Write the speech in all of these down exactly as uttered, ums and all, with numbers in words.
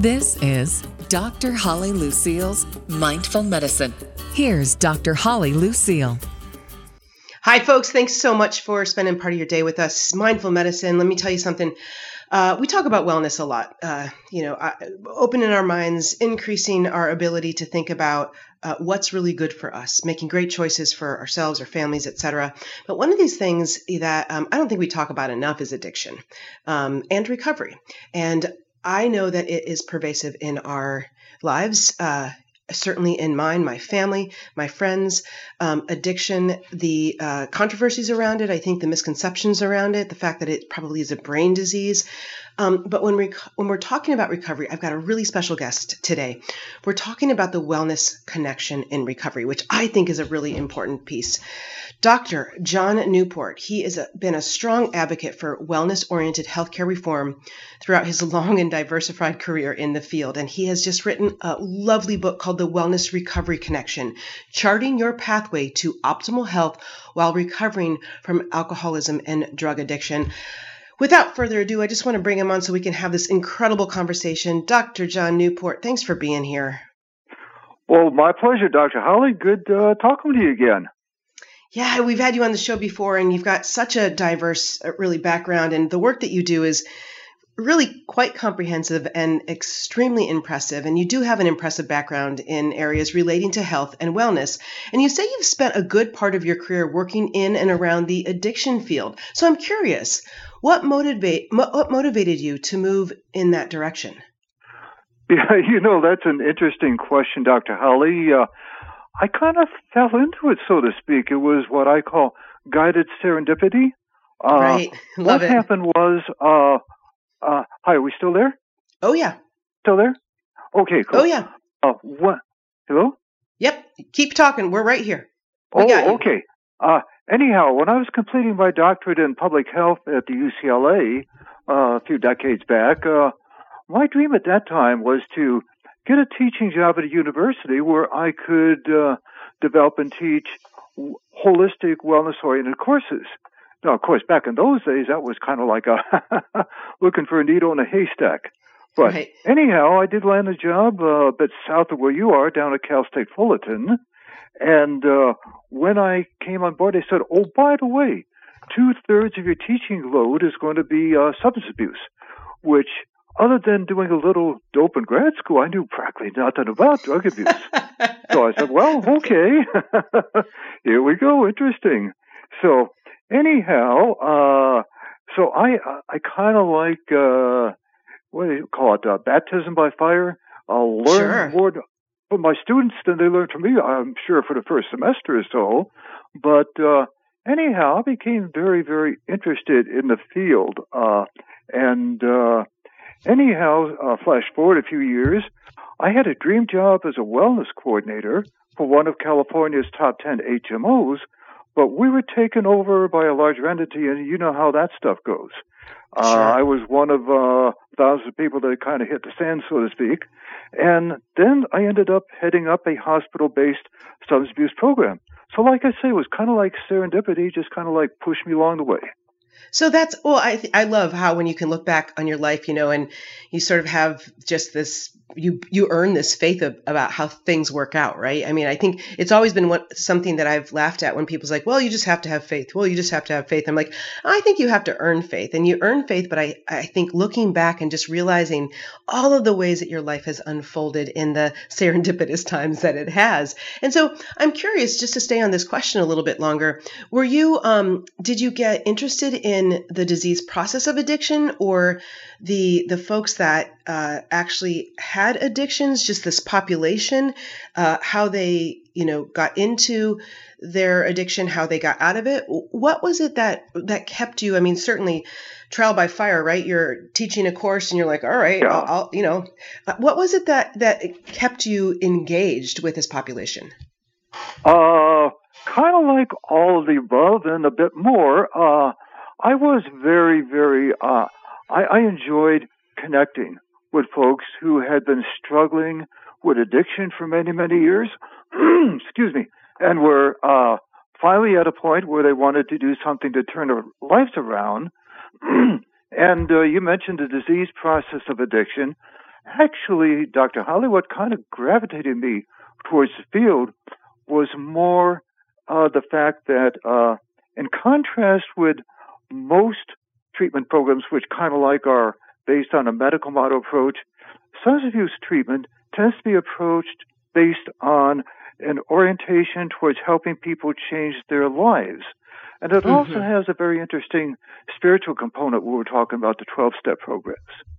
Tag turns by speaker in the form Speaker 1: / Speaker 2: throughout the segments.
Speaker 1: This is Doctor Holly Lucille's Mindful Medicine. Here's Doctor Holly Lucille.
Speaker 2: Hi, folks. Thanks so much for spending part of your day with us. Mindful Medicine. Let me tell you something. Uh, we talk about wellness a lot, uh, you know, uh, opening our minds, increasing our ability to think about uh, what's really good for us, making great choices for ourselves, our families, et cetera. But one of these things that um, I don't think we talk about enough is addiction um, and recovery. And I know that it is pervasive in our lives, uh, certainly in mine, my family, my friends, um, addiction, the uh, controversies around it, I think the misconceptions around it, the fact that it probably is a brain disease. Um, but when, we, when we're talking about recovery, I've got a really special guest today. We're talking about the wellness connection in recovery, which I think is a really important piece. Doctor John Newport, he has been a strong advocate for wellness-oriented healthcare reform throughout his long and diversified career in the field. And he has just written a lovely book called The Wellness Recovery Connection, Charting Your Pathway to Optimal Health While Recovering from Alcoholism and Drug Addiction. Without further ado, I just want to bring him on so we can have this incredible conversation. Doctor John Newport, thanks for being here.
Speaker 3: Well, my pleasure, Doctor Holly. Good uh, talking to you again.
Speaker 2: Yeah, we've had you on the show before, and you've got such a diverse, uh, really background, and the work that you do is really quite comprehensive and extremely impressive. And you do have an impressive background in areas relating to health and wellness. And you say you've spent a good part of your career working in and around the addiction field. So I'm curious, what motivate what motivated you to move in that direction?
Speaker 3: Yeah, you know, that's an interesting question, Doctor Holly. Uh, I kind of fell into it, so to speak. It was what I call guided serendipity. Uh,
Speaker 2: right. Love
Speaker 3: what
Speaker 2: it.
Speaker 3: What happened was, uh, uh, hi, are we still there?
Speaker 2: Oh, yeah.
Speaker 3: Still there? Okay, cool.
Speaker 2: Oh, yeah.
Speaker 3: Uh, what? Hello?
Speaker 2: Yep. Keep talking. We're right here. We
Speaker 3: oh,
Speaker 2: got you.
Speaker 3: okay. Uh, anyhow, when I was completing my doctorate in public health at the U C L A uh, a few decades back, uh, my dream at that time was to get a teaching job at a university where I could uh, develop and teach holistic, wellness-oriented courses. Now, of course, back in those days, that was kind of like a looking for a needle in a haystack. But
Speaker 2: right.
Speaker 3: anyhow, I did land a job uh, a bit south of where you are, down at Cal State Fullerton. And uh, when I came on board, they said, oh, by the way, two-thirds of your teaching load is going to be uh, substance abuse, which, other than doing a little dope in grad school, I knew practically nothing about drug abuse. So I said, well, okay, here we go, interesting. So anyhow, uh, so I I kind of like, uh, what do you call it, uh, baptism by fire? I'll learn
Speaker 2: Sure.
Speaker 3: more from my students than they learned from me, I'm sure, for the first semester or so. But uh, anyhow, I became very, very interested in the field. Uh, and uh, anyhow, uh, flash forward a few years, I had a dream job as a wellness coordinator for one of California's top ten H M Os, but we were taken over by a larger entity, and you know how that stuff goes.
Speaker 2: Sure.
Speaker 3: Uh, I was one of uh, thousands of people that kind of hit the sand, so to speak. And then I ended up heading up a hospital-based substance abuse program. So like I say, it was kind of like serendipity, just kind of like pushed me along the way.
Speaker 2: So that's, well, I th- I love how when you can look back on your life, you know, and you sort of have just this, you you earn this faith of, about how things work out, right? I mean, I think it's always been what, something that I've laughed at when people's like, well, you just have to have faith. Well, you just have to have faith. I'm like, I think you have to earn faith, and you earn faith. But I, I think looking back and just realizing all of the ways that your life has unfolded in the serendipitous times that it has. And so I'm curious, just to stay on this question a little bit longer, were you, um, did you get interested in the disease process of addiction, or the the folks that uh, actually had addictions, just this population, uh, how they, you know, got into their addiction, how they got out of it? What was it that that kept you? I mean, certainly trial by fire, right? You're teaching a course and you're like, all right,
Speaker 3: Yeah.
Speaker 2: I'll, I'll, you know, uh, what was it that that kept you engaged with this population?
Speaker 3: Uh, kind of like all of the above and a bit more. Uh, I was very, very, uh, I, I enjoyed connecting with folks who had been struggling with addiction for many, many years, excuse me, and were uh, finally at a point where they wanted to do something to turn their lives around. And uh, you mentioned the disease process of addiction. actually, Doctor Holly, what kind of gravitated me towards the field was more uh, the fact that, uh, in contrast with most treatment programs, which kind of like are based on a medical model approach, substance abuse treatment tends to be approached based on an orientation towards helping people change their lives. And it mm-hmm. also has a very interesting spiritual component when we're talking about the twelve-step programs.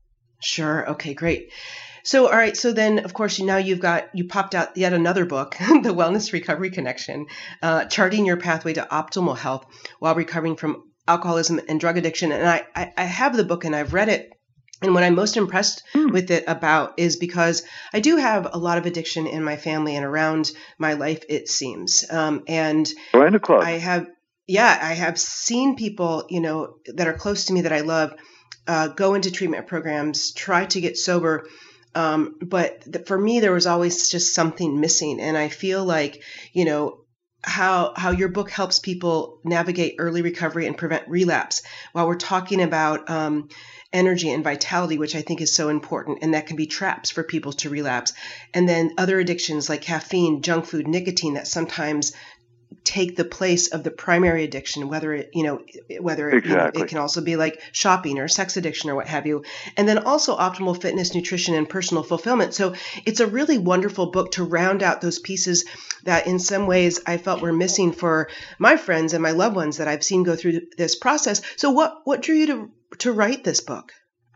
Speaker 2: Sure. Okay, great. So, all right. So then, of course, now you've got, you popped out yet another book, The Wellness Recovery Connection, uh, Charting Your Pathway to Optimal Health While Recovering from Alcoholism and Drug Addiction. And I, I, I have the book and I've read it. And what I'm most impressed mm. with it about is because I do have a lot of addiction in my family and around my life, it seems. Um, and
Speaker 3: Join the club.
Speaker 2: I have, yeah, I have seen people, you know, that are close to me that I love, uh, go into treatment programs, try to get sober. Um, but th- for me, there was always just something missing. And I feel like, you know, how how your book helps people navigate early recovery and prevent relapse while we're talking about um, energy and vitality, which I think is so important, and that can be traps for people to relapse. And then other addictions like caffeine, junk food, nicotine that sometimes take the place of the primary addiction, whether it, you know, whether it,
Speaker 3: exactly.
Speaker 2: you know, it can also be like shopping or sex addiction or what have you. And then also optimal fitness, nutrition, and personal fulfillment. So it's a really wonderful book to round out those pieces that in some ways I felt were missing for my friends and my loved ones that I've seen go through this process. So what, what drew you to, to write this book?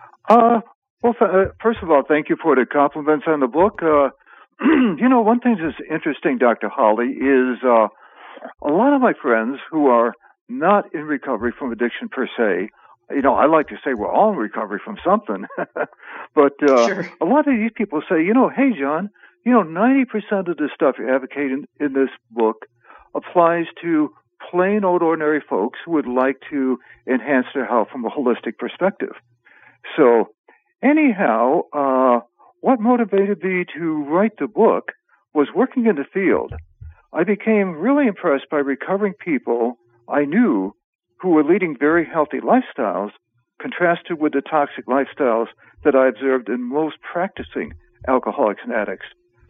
Speaker 3: Uh, well, uh, first of all, thank you for the compliments on the book. Uh, you know, one thing that's interesting, Doctor Holly, is, uh, a lot of my friends who are not in recovery from addiction per se, you know, I like to say we're all in recovery from something, but uh,
Speaker 2: sure.
Speaker 3: a lot of these people say, you know, hey, John, you know, ninety percent of the stuff you're advocating in this book applies to plain old ordinary folks who would like to enhance their health from a holistic perspective. So anyhow, uh, what motivated me to write the book was working in the field. I became really impressed by recovering people I knew who were leading very healthy lifestyles, contrasted with the toxic lifestyles that I observed in most practicing alcoholics and addicts.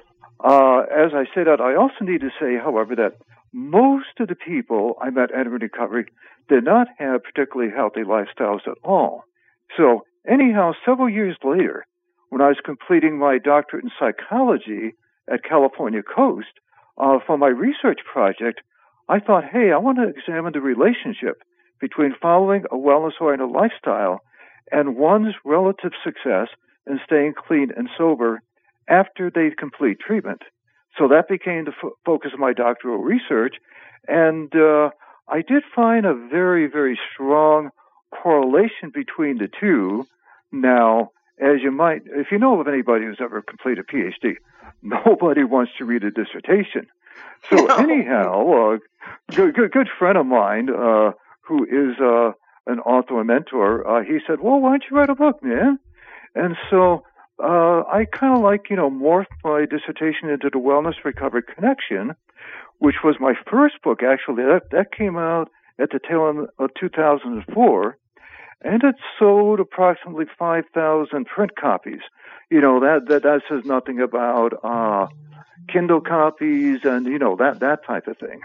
Speaker 3: Uh, as I say that, I also need to say, however, that most of the people I met entering recovery did not have particularly healthy lifestyles at all. So anyhow, several years later, when I was completing my doctorate in psychology at California Coast, Uh, for my research project, I thought, hey, I want to examine the relationship between following a wellness-oriented lifestyle and one's relative success in staying clean and sober after they complete treatment. So that became the f- focus of my doctoral research, and uh, I did find a very, very strong correlation between the two. Now, as you might, if you know of anybody who's ever completed a P H D, nobody wants to read a dissertation. So
Speaker 2: no.
Speaker 3: anyhow, a uh, good, good, good friend of mine uh, who is uh, an author and mentor, uh, he said, well, why don't you write a book, man? And so uh, I kind of like, you know, morphed my dissertation into the Wellness Recovery Connection, which was my first book, actually. That, that came out at the tail end of two thousand four, and it sold approximately five thousand print copies. You know, that, that, that says nothing about uh, Kindle copies and, you know, that, that type of thing.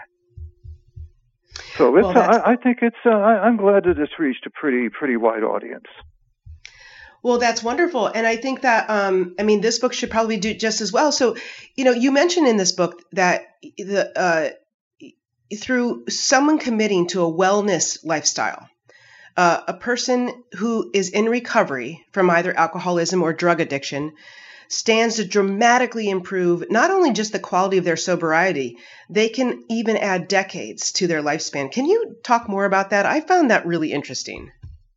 Speaker 3: So it's, well, I, I think it's, uh, I, I'm glad that it's reached a pretty, pretty wide audience.
Speaker 2: Well, that's wonderful. And I think that, um, I mean, this book should probably do just as well. So, you know, you mentioned in this book that the uh, through someone committing to a wellness lifestyle, Uh, a person who is in recovery from either alcoholism or drug addiction stands to dramatically improve not only just the quality of their sobriety, they can even add decades to their lifespan. Can you talk more about that? I found that really interesting.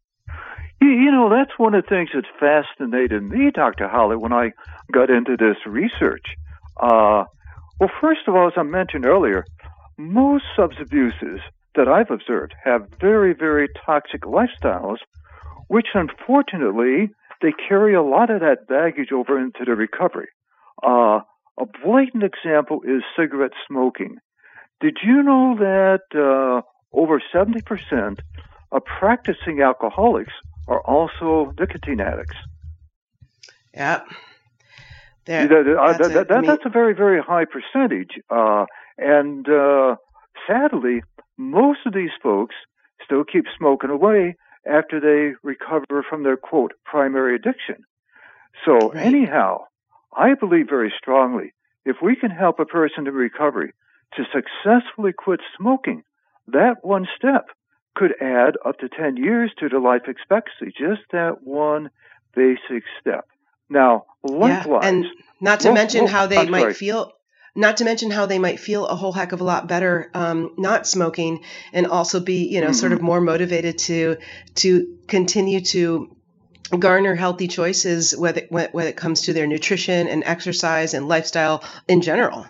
Speaker 3: You know, that's one of the things that fascinated me, Doctor Holly, when I got into this research. Uh, well, first of all, as I mentioned earlier, most substance abuses that I've observed have very, very toxic lifestyles, which unfortunately, they carry a lot of that baggage over into the recovery. Uh, a blatant example is cigarette smoking. Did you know that uh, over seventy percent of practicing alcoholics are also nicotine addicts?
Speaker 2: Yeah.
Speaker 3: There, that, that's, that, that, that's a very, very high percentage. Uh, and uh, sadly, most of these folks still keep smoking away after they recover from their, quote, primary addiction. So right. anyhow, I believe very strongly, if we can help a person in recovery to successfully quit smoking, that one step could add up to ten years to their life expectancy, just that one basic step. Now, likewise,
Speaker 2: yeah, and not to
Speaker 3: well,
Speaker 2: mention
Speaker 3: well,
Speaker 2: how they
Speaker 3: I'm
Speaker 2: might
Speaker 3: sorry.
Speaker 2: feel, not to mention how they might feel a whole heck of a lot better um, not smoking, and also be, you know, mm-hmm. sort of more motivated to to continue to garner healthy choices when it, when it comes to their nutrition and exercise and lifestyle in general.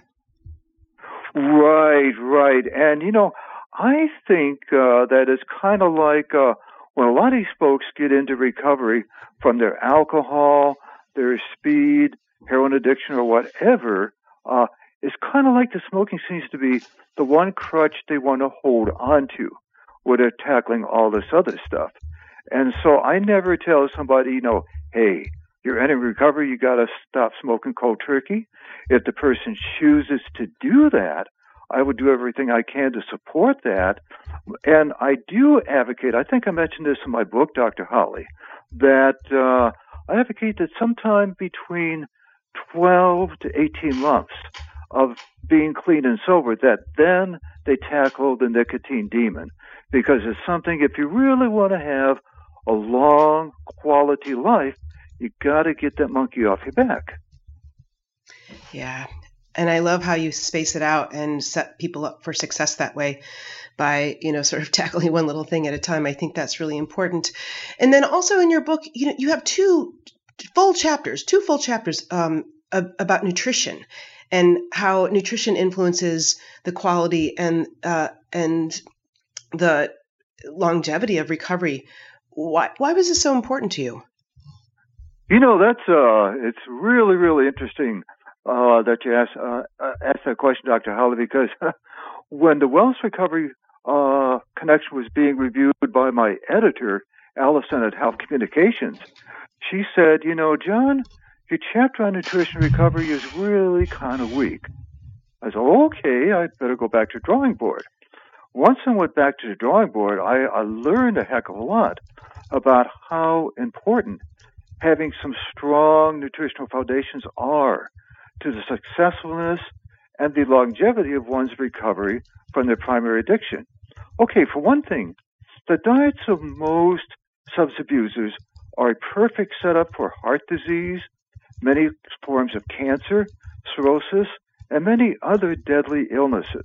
Speaker 3: Right, right, and you know, I think uh, that it's kind of like uh, when a lot of these folks get into recovery from their alcohol, their speed, heroin addiction, or whatever, uh, it's kind of like the smoking seems to be the one crutch they want to hold on to when they're tackling all this other stuff. And so I never tell somebody, you know, hey, you're entering recovery, you got to stop smoking cold turkey. If the person chooses to do that, I would do everything I can to support that. And I do advocate, I think I mentioned this in my book, Doctor Holly, that uh, I advocate that sometime between twelve to eighteen months of being clean and sober, that then they tackle the nicotine demon. Because it's something, if you really want to have a long quality life, you got to get that monkey off your back.
Speaker 2: Yeah. And I love how you space it out and set people up for success that way by, you know, sort of tackling one little thing at a time. I think that's really important. And then also in your book, you know, you have two full chapters, two full chapters um, about nutrition and how nutrition influences the quality and uh, and the longevity of recovery. Why why was this so important to you?
Speaker 3: You know, that's uh, it's really, really interesting uh, that you asked uh, asked that question, Doctor Holly, because when the Wellness Recovery uh, Connection was being reviewed by my editor, Allison at Health Communications, she said, you know, John, your chapter on nutrition recovery is really kind of weak. I said, okay, I better go back to the drawing board. Once I went back to the drawing board, I, I learned a heck of a lot about how important having some strong nutritional foundations are to the successfulness and the longevity of one's recovery from their primary addiction. Okay, for one thing, the diets of most substance abusers are a perfect setup for heart disease, many forms of cancer, cirrhosis, and many other deadly illnesses.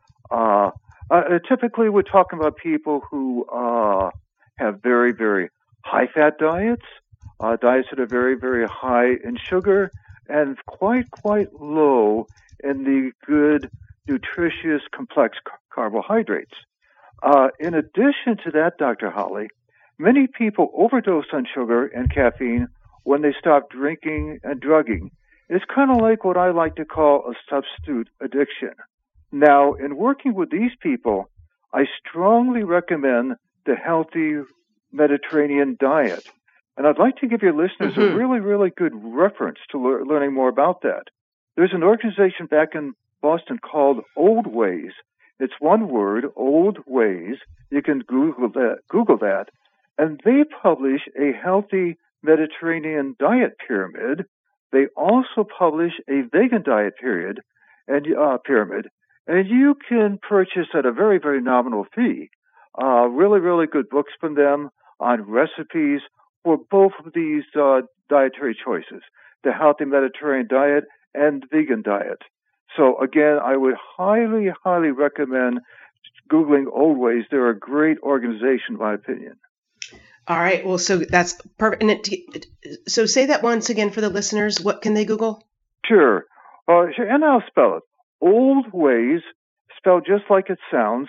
Speaker 3: Uh, uh, typically, we're talking about people who uh, have very, very high-fat diets, uh, diets that are very, very high in sugar, and quite, quite low in the good, nutritious, complex car- carbohydrates. Uh, in addition to that, Doctor Holly, many people overdose on sugar and caffeine when they stop drinking and drugging. It's kind of like what I like to call a substitute addiction. Now, in working with these people, I strongly recommend the healthy Mediterranean diet. And I'd like to give your listeners mm-hmm. a really, really good reference to le- learning more about that. There's an organization back in Boston called Old Ways. It's one word, Old Ways. You can Google that. Google that. And they publish a healthy Mediterranean diet pyramid. They also publish a vegan diet period and uh, pyramid. And you can purchase at a very, very nominal fee uh, really, really good books from them on recipes for both of these uh, dietary choices, the healthy Mediterranean diet and vegan diet. So again, I would highly, highly recommend Googling Old Ways. They're a great organization, in my opinion.
Speaker 2: All right. Well, so that's perfect. And it, so say that once again for the listeners. What can they Google?
Speaker 3: Sure. Uh, and I'll spell it. Old Ways, spelled just like it sounds,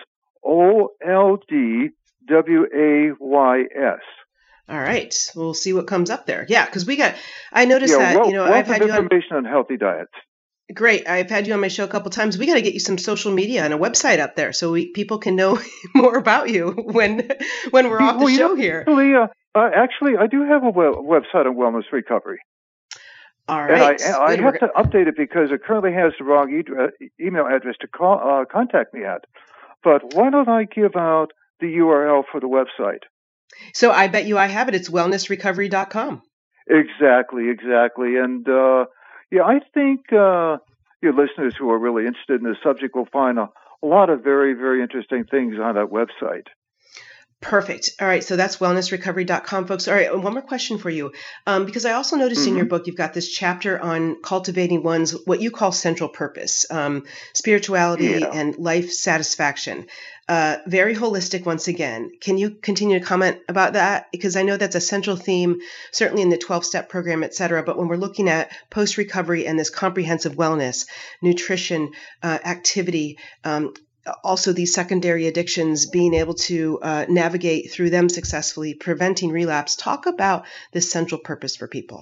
Speaker 3: O L D W A Y S.
Speaker 2: All right. We'll see what comes up there. Yeah, because we got, I noticed
Speaker 3: yeah,
Speaker 2: that,
Speaker 3: well,
Speaker 2: you know, I've had you on.
Speaker 3: information on healthy diets.
Speaker 2: Great. I've had you on my show a couple times. We got to get you some social media and a website up there so we, people can know more about you when when we're off the
Speaker 3: well,
Speaker 2: show
Speaker 3: know,
Speaker 2: here.
Speaker 3: Actually, uh, uh, actually, I do have a web- website on wellness recovery.
Speaker 2: All right.
Speaker 3: And I, I have to update it because it currently has the wrong e- email address to call, uh, contact me at. But why don't I give out the U R L for the website?
Speaker 2: So I bet you I have it. It's wellness recovery dot com.
Speaker 3: Exactly, exactly. And uh, yeah, I think uh, your listeners who are really interested in this subject will find a, a lot of very, very interesting things on that website.
Speaker 2: Perfect. All right. So that's wellness recovery dot com, folks. All right. One more question for you. Um, because I also noticed mm-hmm. in your book, you've got this chapter on cultivating one's, what you call central purpose, um, spirituality yeah. and life satisfaction. Uh, very holistic once again. Can you continue to comment about that? Because I know that's a central theme, certainly in the twelve-step program, et cetera. But when we're looking at post-recovery and this comprehensive wellness, nutrition, uh, activity, um, also these secondary addictions, being able to uh, navigate through them successfully, preventing relapse. Talk about this central purpose for people.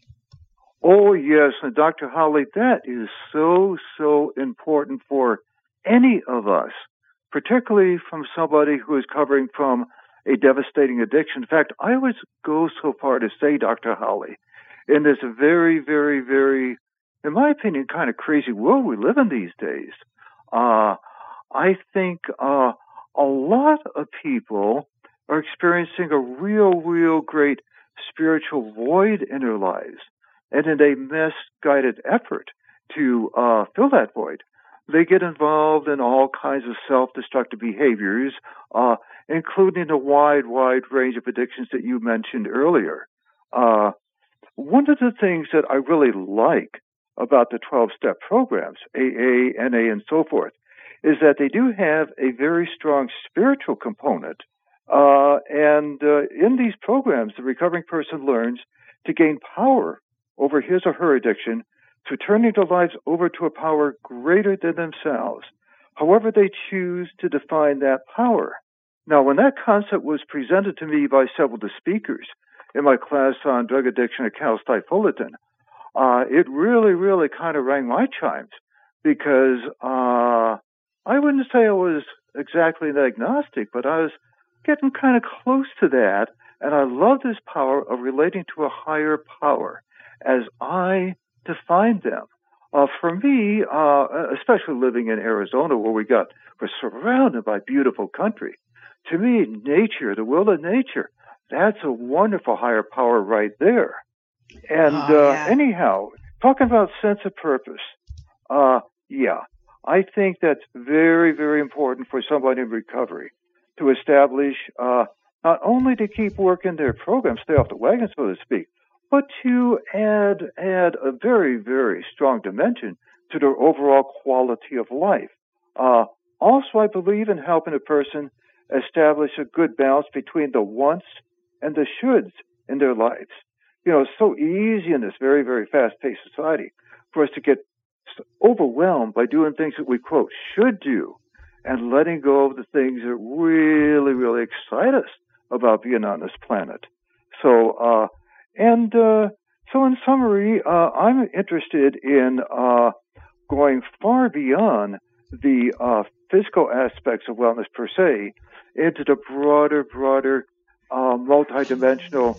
Speaker 3: Oh, yes. And Doctor Holly, that is so, so important for any of us, particularly from somebody who is recovering from a devastating addiction. In fact, I would go so far to say, Doctor Holly, in this very, very, very, in my opinion, kind of crazy world we live in these days, uh, I think uh, a lot of people are experiencing a real, real great spiritual void in their lives. And in a misguided effort to uh, fill that void, they get involved in all kinds of self-destructive behaviors, uh, including a wide, wide range of addictions that you mentioned earlier. Uh, one of the things that I really like about the twelve-step programs, A A, N A, and so forth, is that they do have a very strong spiritual component. Uh, and uh, in these programs, the recovering person learns to gain power over his or her addiction, to turning their lives over to a power greater than themselves, however they choose to define that power. Now, when that concept was presented to me by several of the speakers in my class on drug addiction at Cal State Fullerton, uh, it really, really kind of rang my chimes, because uh, I wouldn't say I was exactly an agnostic, but I was getting kind of close to that, and I love this power of relating to a higher power as I define them. Uh, for me, uh, especially living in Arizona, where we got we're surrounded by beautiful country, to me, nature, the will of nature, that's a wonderful higher power right there. And
Speaker 2: oh, yeah.
Speaker 3: uh, anyhow, talking about sense of purpose, uh, yeah, I think that's very, very important for somebody in recovery to establish, uh, not only to keep working their program, stay off the wagon, so to speak, but to add add a very, very strong dimension to their overall quality of life. Uh, also, I believe in helping a person establish a good balance between the wants and the shoulds in their lives. You know, it's so easy in this very, very fast-paced society for us to get overwhelmed by doing things that we, quote, should do, and letting go of the things that really, really excite us about being on this planet. So, uh, and uh, so in summary, uh, I'm interested in uh, going far beyond the uh, physical aspects of wellness per se into the broader, broader, uh, multidimensional,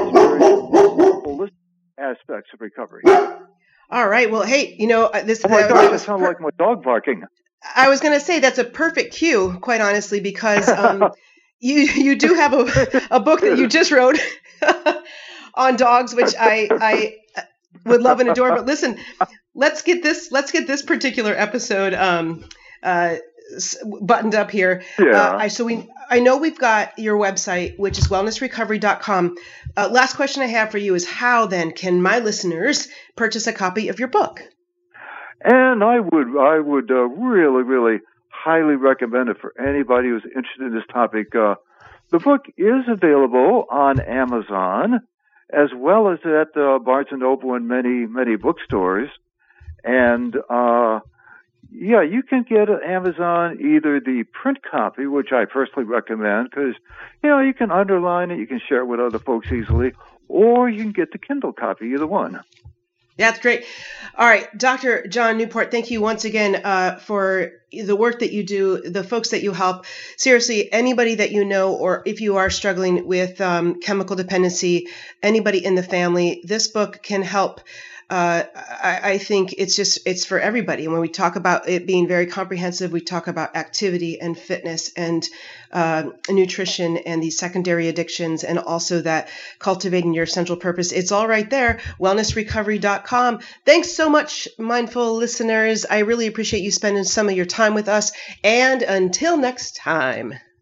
Speaker 3: holistic aspects of recovery.
Speaker 2: All right. Well, hey, you know, this.
Speaker 3: Oh my
Speaker 2: uh,
Speaker 3: gosh, that sounds per- like my dog barking.
Speaker 2: I was going to say that's a perfect cue, quite honestly, because um, you you do have a, a book that you just wrote on dogs, which I I would love and adore. But listen, let's get this let's get this particular episode um, uh, buttoned up here.
Speaker 3: Yeah.
Speaker 2: Uh, I, so we I know we've got your website, which is wellness recovery dot com. Uh, last question I have for you is, how then can my listeners purchase a copy of your book?
Speaker 3: And I would, I would uh, really, really highly recommend it for anybody who's interested in this topic. Uh, the book is available on Amazon, as well as at uh, Barnes and Noble and many, many bookstores. And uh, yeah, you can get at Amazon either the print copy, which I personally recommend, because you know you can underline it, you can share it with other folks easily, or you can get the Kindle copy, either one.
Speaker 2: That's great. All right, Doctor John Newport, thank you once again uh, for the work that you do, the folks that you help. Seriously, anybody that you know, or if you are struggling with um, chemical dependency, anybody in the family, this book can help uh, I, I think it's just, it's for everybody. And when we talk about it being very comprehensive, we talk about activity and fitness and uh, nutrition and these secondary addictions, and also that cultivating your essential purpose. It's all right there, wellness recovery dot com. Thanks so much, mindful listeners. I really appreciate you spending some of your time with us. And until next time.